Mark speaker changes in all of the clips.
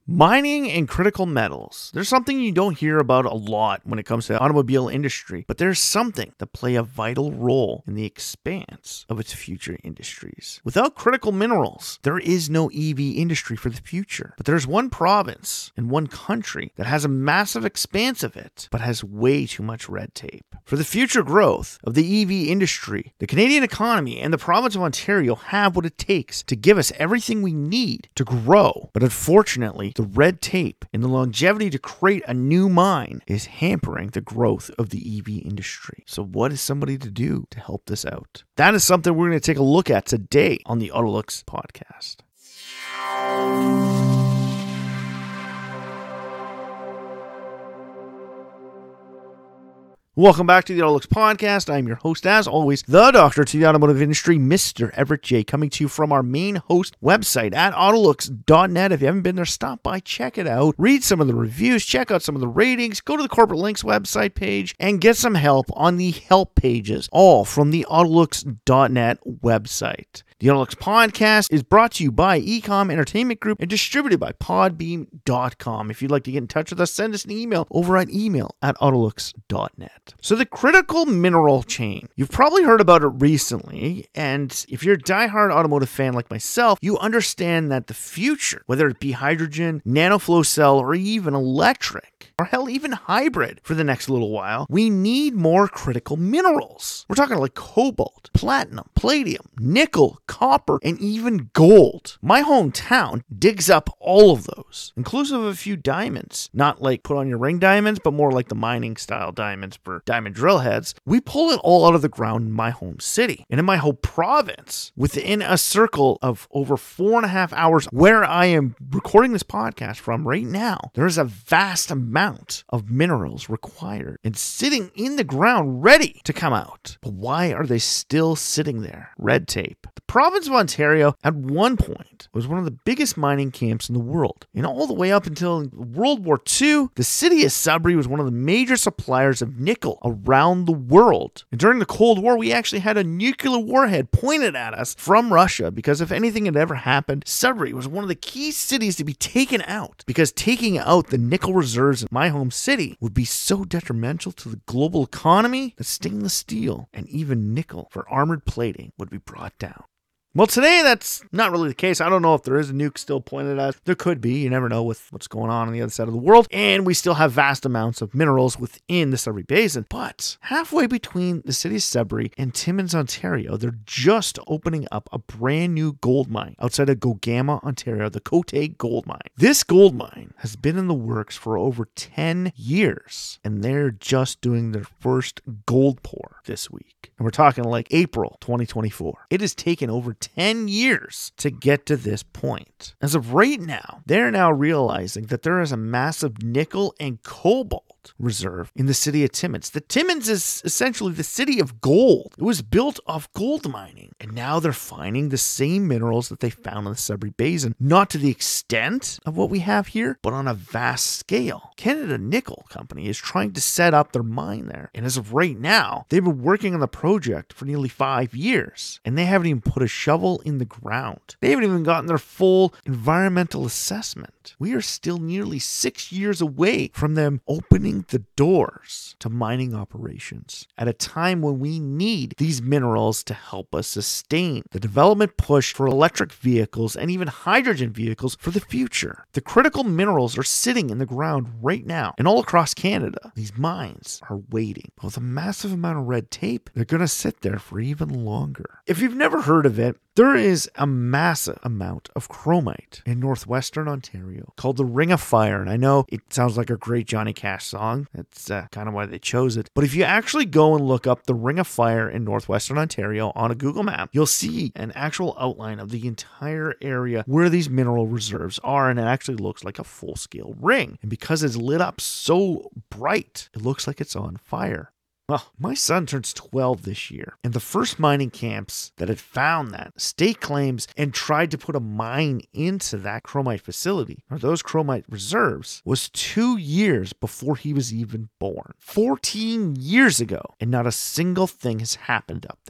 Speaker 1: Mining and critical metals. There's something you don't hear about a lot when it comes to the automobile industry, but there's something that play a vital role in the expanse of its future industries. Without critical minerals, there is no EV industry for the future. But there's one province and one country that has a massive expanse of it, but has way too much red tape. For the future growth of the EV industry, the Canadian economy and the province of Ontario have what it takes to give us everything we need to grow. But unfortunately, the red tape and the longevity to create a new mine is hampering the growth of the EV industry. So what is somebody to do to help this out? That is something we're going to take a look at today on the Autolux podcast. Welcome back to the Autolux podcast. I'm your host, as always, the doctor to the automotive industry, Mr. Everett J, coming to you from our main host website at Autolux.net. If you haven't been there, stop by, check it out, read some of the reviews, check out some of the ratings, go to the Corporate Links website page, and get some help on the help pages, all from the Autolux.net website. The Autolux podcast is brought to you by Ecom Entertainment Group and distributed by Podbean.com. If you'd like to get in touch with us, send us an email over at email@Autolux.net. So the critical mineral chain. You've probably heard about it recently, and if you're a diehard automotive fan like myself, you understand that the future, whether it be hydrogen, nanoflow cell, or even electric, or hell, even hybrid for the next little while, we need more critical minerals. We're talking like cobalt, platinum, palladium, nickel, copper, and even gold. My hometown digs up all of those, inclusive of a few diamonds. Not like put on your ring diamonds, but more like the mining style diamonds for diamond drill heads. We pull it all out of the ground in my home city and in my whole province within a circle of over 4.5 hours where I am recording this podcast from right now. There is a vast amount of minerals required and sitting in the ground ready to come out. But why are they still sitting there? Red tape. The province of Ontario at one point was one of the biggest mining camps in the world. And all the way up until World War II, the city of Sudbury was one of the major suppliers of nickel around the world. And during the Cold War, we actually had a nuclear warhead pointed at us from Russia because if anything had ever happened, Sudbury was one of the key cities to be taken out because taking out the nickel reserves in my home city would be so detrimental to the global economy that stainless steel and even nickel for armored plating would be brought down. Well, today that's not really the case. I don't know if there is a nuke still pointed at us. There could be. You never know with what's going on the other side of the world. And we still have vast amounts of minerals within the Sudbury Basin. But halfway between the city of Sudbury and Timmins, Ontario, they're just opening up a brand new gold mine outside of Gogama, Ontario, the Côté Gold Mine. This gold mine has been in the works for over 10 years. And they're just doing their first gold pour this week. And we're talking like April 2024. It has taken over 10 years to get to this point. As of right now, they're now realizing that there is a massive nickel and cobalt reserve in the city of Timmins. The Timmins is essentially the city of gold. It was built off gold mining. And now they're finding the same minerals that they found in the Sudbury Basin, not to the extent of what we have here, but on a vast scale. Canada Nickel Company is trying to set up their mine there. And as of right now, they've been working on the project for nearly 5 years. And they haven't even put a shovel in the ground. They haven't even gotten their full environmental assessment. We are still nearly 6 years away from them opening the doors to mining operations at a time when we need these minerals to help us sustain the development push for electric vehicles and even hydrogen vehicles for the future. The critical minerals are sitting in the ground right now and all across Canada. These mines are waiting. But with a massive amount of red tape, they're going to sit there for even longer. If you've never heard of it, there is a massive amount of chromite in northwestern Ontario called the Ring of Fire. And I know it sounds like a great Johnny Cash song. That's kind of why they chose it. But if you actually go and look up the Ring of Fire in northwestern Ontario on a Google map, you'll see an actual outline of the entire area where these mineral reserves are. And it actually looks like a full-scale ring. And because it's lit up so bright, it looks like it's on fire. Well, my son turns 12 this year, and the first mining camps that had found that state claims and tried to put a mine into that chromite facility, or those chromite reserves, was 2 years before he was even born. 14 years ago, and not a single thing has happened up there.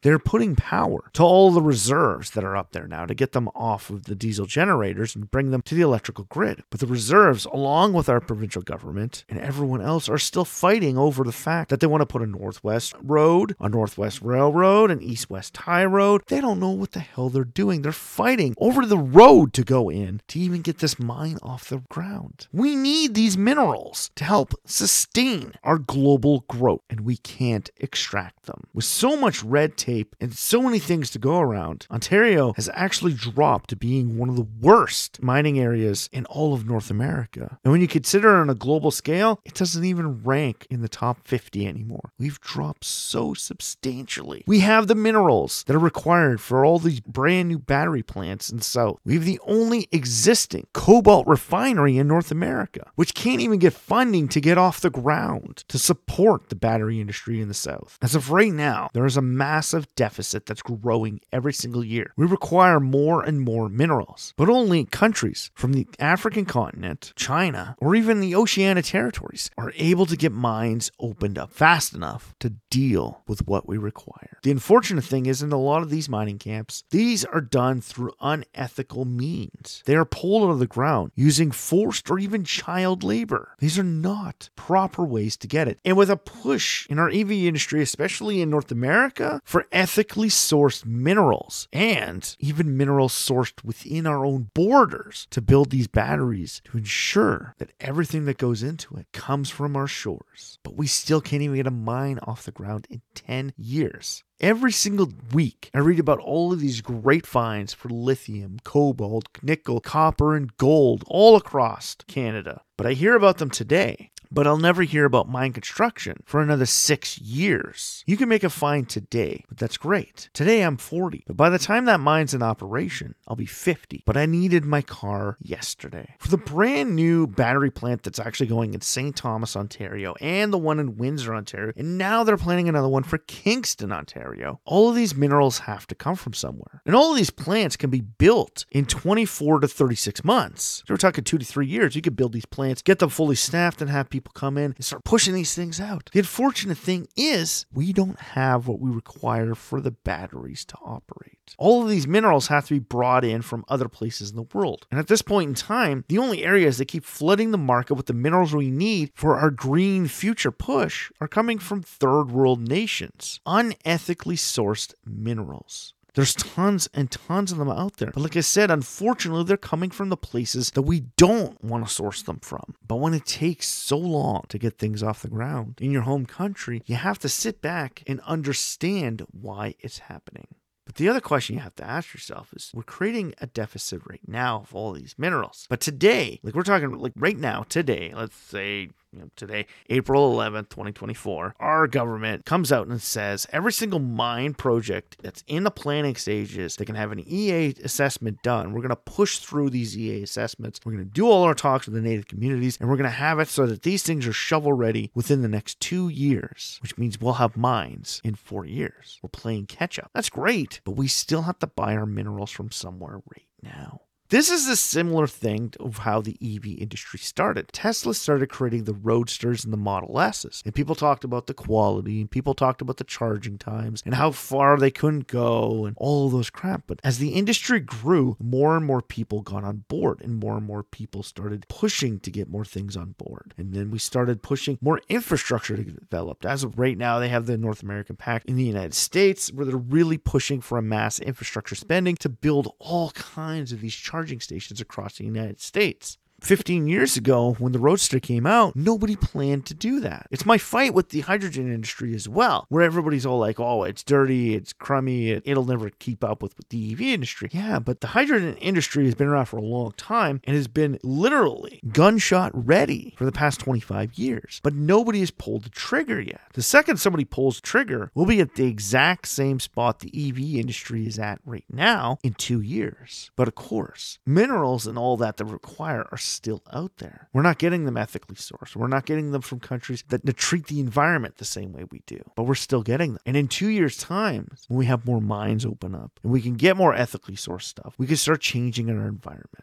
Speaker 1: They're putting power to all the reserves that are up there now to get them off of the diesel generators and bring them to the electrical grid. But the reserves, along with our provincial government and everyone else, are still fighting over the fact that they want to put a northwest road, a northwest railroad, an east-west tie road. They don't know what the hell they're doing. They're fighting over the road to go in to even get this mine off the ground. We need these minerals to help sustain our global growth, and we can't extract them. With so much red tape and so many things to go around, Ontario has actually dropped to being one of the worst mining areas in all of North America. And when you consider it on a global scale, it doesn't even rank in the top 50 anymore. We've dropped so substantially. We have the minerals that are required for all these brand new battery plants in the South. We have the only existing cobalt refinery in North America, which can't even get funding to get off the ground to support the battery industry in the South. As of right now, there is a massive deficit that's growing every single year. We require more and more minerals, but only countries from the African continent, China, or even the Oceania territories are able to get mines opened up fast enough to deal with what we require. The unfortunate thing is, in a lot of these mining camps, these are done through unethical means. They are pulled out of the ground using forced or even child labor. These are not proper ways to get it. And with a push in our EV industry, especially in North America, for ethically sourced minerals and even minerals sourced within our own borders to build these batteries to ensure that everything that goes into it comes from our shores. But we still can't even get a mine off the ground in 10 years. Every single week, I read about all of these great finds for lithium, cobalt, nickel, copper, and gold all across Canada. But I hear about them today. But I'll never hear about mine construction for another 6 years. You can make a find today, but that's great. Today I'm 40, but by the time that mine's in operation, I'll be 50. But I needed my car yesterday. For the brand new battery plant that's actually going in St. Thomas, Ontario, and the one in Windsor, Ontario, and now they're planning another one for Kingston, Ontario. All of these minerals have to come from somewhere. And all of these plants can be built in 24 to 36 months. So we're talking 2 to 3 years. You could build these plants, get them fully staffed, and have people come in and start pushing these things out. The unfortunate thing is we don't have what we require for the batteries to operate. All of these minerals have to be brought in from other places in the world. And at this point in time, the only areas that keep flooding the market with the minerals we need for our green future push are coming from third world nations. Unethically sourced minerals. There's tons and tons of them out there. But like I said, unfortunately, they're coming from the places that we don't want to source them from. But when it takes so long to get things off the ground in your home country, you have to sit back and understand why it's happening. But the other question you have to ask yourself is, we're creating a deficit right now of all these minerals. But today, like we're talking like right now, today, let's say, today, April 11th, 2024, our government comes out and says every single mine project that's in the planning stages, they can have an EA assessment done. We're going to push through these EA assessments. We're going to do all our talks with the native communities, and we're going to have it so that these things are shovel ready within the next 2 years, which means we'll have mines in 4 years. We're playing catch up. That's great, but we still have to buy our minerals from somewhere right now. This is a similar thing of how the EV industry started. Tesla started creating the Roadsters and the Model S's, and people talked about the quality, and people talked about the charging times, and how far they couldn't go, and all of those crap. But as the industry grew, more and more people got on board, and more people started pushing to get more things on board. And then we started pushing more infrastructure to get developed. As of right now, they have the North American Pact in the United States, where they're really pushing for a mass infrastructure spending to build all kinds of these charging stations across the United States. 15 years ago, when the Roadster came out, nobody planned to do that. It's my fight with the hydrogen industry as well, where everybody's all like, oh, it's dirty, it's crummy, it'll never keep up with the EV industry. Yeah, but the hydrogen industry has been around for a long time and has been literally gunshot ready for the past 25 years. But nobody has pulled the trigger yet. The second somebody pulls the trigger, we'll be at the exact same spot the EV industry is at right now in 2 years. But of course, minerals and all that require are still out there. We're not getting them ethically sourced. We're not getting them from countries that treat the environment the same way we do, but we're still getting them. And in 2 years' time, when we have more mines open up and we can get more ethically sourced stuff, we can start changing our environment.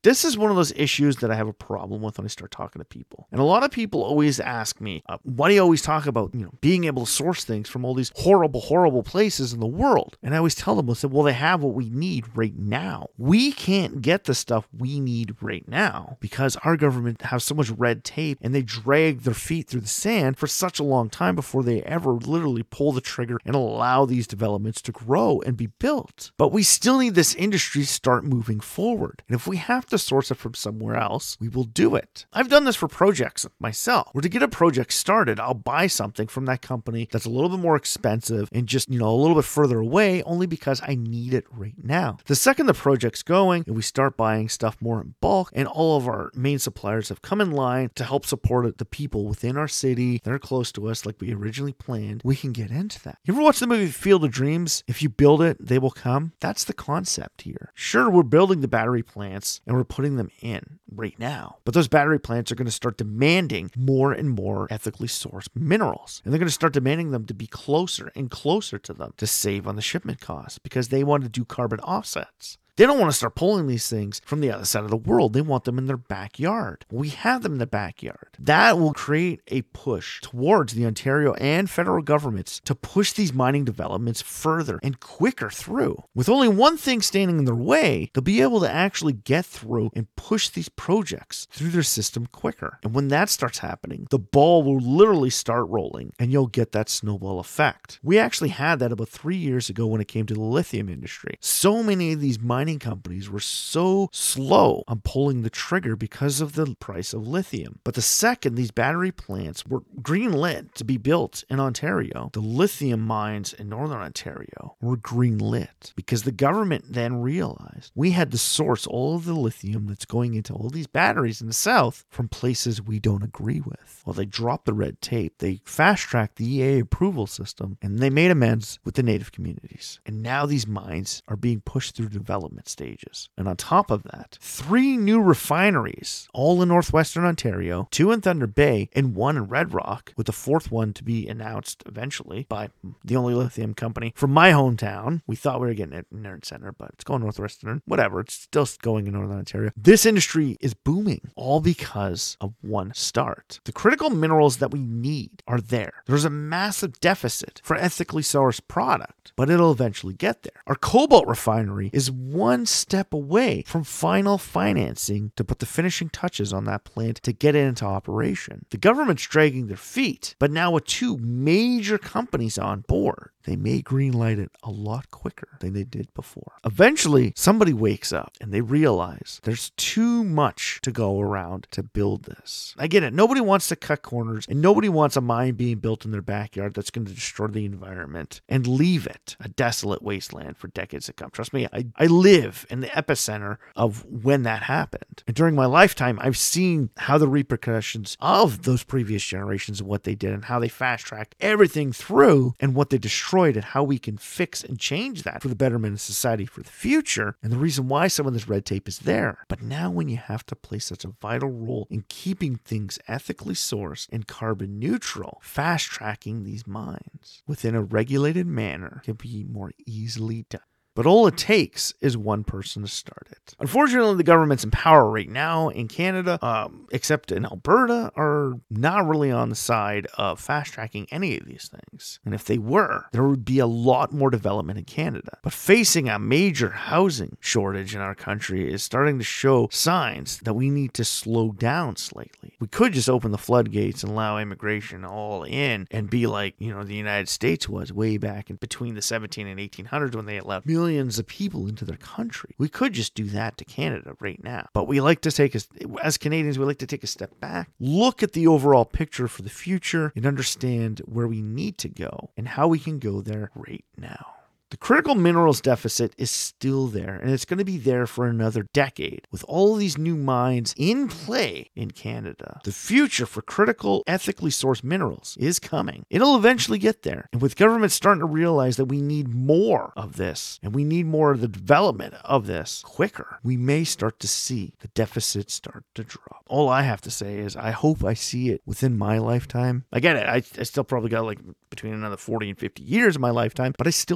Speaker 1: This is one of those issues that I have a problem with when I start talking to people. And a lot of people always ask me, why do you always talk about, being able to source things from all these horrible, horrible places in the world? And I always tell them, well, they have what we need right now. We can't get the stuff we need right now because our government has so much red tape and they drag their feet through the sand for such a long time before they ever literally pull the trigger and allow these developments to grow and be built. But we still need this industry to start moving forward. And if we have to source it from somewhere else, we will do it. I've done this for projects myself, where to get a project started, I'll buy something from that company that's a little bit more expensive and just, a little bit further away only because I need it right now. The second the project's going and we start buying stuff more in bulk and all of our main suppliers have come in line to help support the people within our city that are close to us like we originally planned, we can get into that. You ever watch the movie Field of Dreams? If you build it, they will come. That's the concept here. Sure, we're building the battery plants and we're putting them in right now, but those battery plants are going to start demanding more and more ethically sourced minerals, and they're going to start demanding them to be closer and closer to them to save on the shipment costs because they want to do carbon offsets. They don't want to start pulling these things from the other side of the world. They want them in their backyard. We have them in the backyard. That will create a push towards the Ontario and federal governments to push these mining developments further and quicker through. With only one thing standing in their way, they'll be able to actually get through and push these projects through their system quicker. And when that starts happening, the ball will literally start rolling and you'll get that snowball effect. We actually had that about 3 years ago when it came to the lithium industry. So many of these mining companies were so slow on pulling the trigger because of the price of lithium. But the second these battery plants were green-lit to be built in Ontario, the lithium mines in Northern Ontario were green-lit because the government then realized we had to source all of the lithium that's going into all these batteries in the south from places we don't agree with. Well, they dropped the red tape, they fast-tracked the EA approval system, and they made amends with the native communities. And now these mines are being pushed through development stages. And on top of that, 3 new refineries, all in northwestern Ontario, 2 in Thunder Bay and 1 in Red Rock, with the 4th one to be announced eventually by the only lithium company from my hometown. We thought we were getting it in Nerd Center, but it's going northwestern. Whatever, it's still going in Northern Ontario. This industry is booming, all because of one start. The critical minerals that we need are there. There's a massive deficit for ethically sourced product, but it'll eventually get there. Our cobalt refinery is one step away from final financing to put the finishing touches on that plant to get it into operation. The government's dragging their feet, but now with 2 major companies on board, they may greenlight it a lot quicker than they did before. Eventually, somebody wakes up and they realize there's too much to go around to build this. I get it. Nobody wants to cut corners and nobody wants a mine being built in their backyard that's going to destroy the environment and leave it a desolate wasteland for decades to come. Trust me, I live in the epicenter of when that happened. And during my lifetime, I've seen how the repercussions of those previous generations and what they did and how they fast-tracked everything through and what they destroyed and how we can fix and change that for the betterment of society for the future and the reason why some of this red tape is there. But now when you have to play such a vital role in keeping things ethically sourced and carbon neutral, fast-tracking these mines within a regulated manner can be more easily done. But all it takes is one person to start it. Unfortunately, the governments in power right now in Canada, except in Alberta, are not really on the side of fast-tracking any of these things. And if they were, there would be a lot more development in Canada. But facing a major housing shortage in our country is starting to show signs that we need to slow down slightly. We could just open the floodgates and allow immigration all in and be like, the United States was way back in between the 17 and 1800s when they allowed millions of people into their country. We could just do that to Canada right now. But we like to as Canadians, we like to take a step back, look at the overall picture for the future, and understand where we need to go and how we can go there right now. The critical minerals deficit is still there, and it's going to be there for another decade. With all of these new mines in play in Canada, the future for critical, ethically sourced minerals is coming. It'll eventually get there. And with government starting to realize that we need more of this, and we need more of the development of this quicker, we may start to see the deficit start to drop. All I have to say is I hope I see it within my lifetime. I get it. I still probably got between another 40 and 50 years of my lifetime, but I still want to see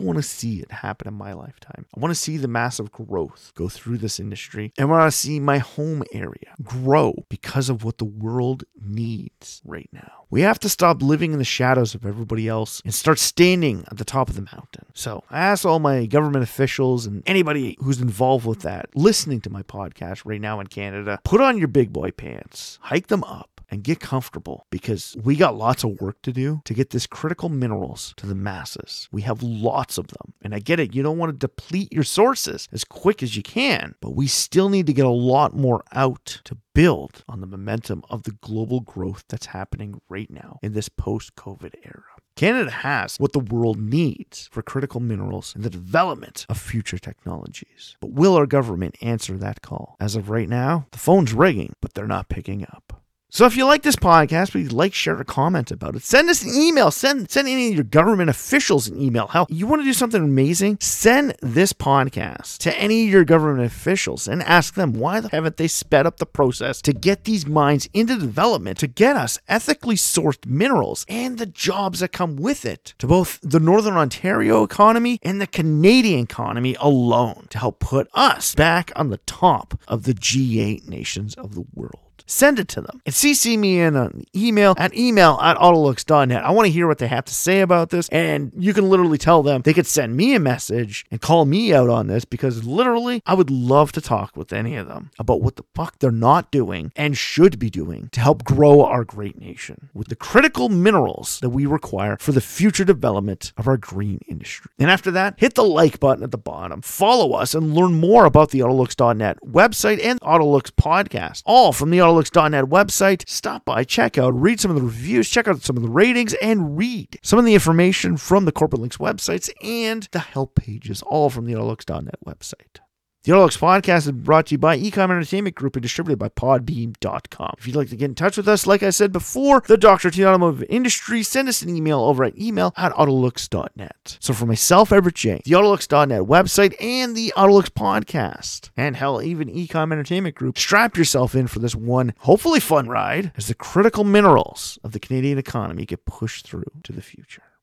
Speaker 1: see it happen in my lifetime. I want to see the massive growth go through this industry. And I want to see my home area grow because of what the world needs right now. We have to stop living in the shadows of everybody else and start standing at the top of the mountain. So I ask all my government officials and anybody who's involved with that, listening to my podcast right now in Canada, put on your big boy pants, hike them up, and get comfortable, because we got lots of work to do to get this critical minerals to the masses. We have lots of them. And I get it. You don't want to deplete your sources as quick as you can, but we still need to get a lot more out to build on the momentum of the global growth that's happening right now in this post-COVID era. Canada has what the world needs for critical minerals and the development of future technologies. But will our government answer that call? As of right now, the phone's ringing, but they're not picking up. So if you like this podcast, please like, share, or comment about it. Send us an email. Send any of your government officials an email. Hell, you want to do something amazing? Send this podcast to any of your government officials and ask them why haven't they sped up the process to get these mines into development, to get us ethically sourced minerals and the jobs that come with it to both the Northern Ontario economy and the Canadian economy alone, to help put us back on the top of the G8 nations of the world. Send it to them and CC me in an email at autolux.net. I want to hear what they have to say about this, and you can literally tell them they could send me a message and call me out on this, because literally I would love to talk with any of them about what the fuck they're not doing and should be doing to help grow our great nation with the critical minerals that we require for the future development of our green industry. And after that, hit the like button at the bottom, follow us, and learn more about the autolux.net website and Autolux podcast, all from the Autolux.net website. Stop by, check out, read some of the reviews, check out some of the ratings, and read some of the information from the Corporate Links websites and the help pages, all from the Autolux.net website. The Autolux podcast is brought to you by Ecom Entertainment Group and distributed by Podbeam.com. If you'd like to get in touch with us, like I said before, the Dr. T Automotive Industry, send us an email over at email@autolux.net. So for myself, Everett J, the Autolux.net website, and the Autolux podcast, and hell, even Ecom Entertainment Group, strap yourself in for this one, hopefully fun ride as the critical minerals of the Canadian economy get pushed through to the future.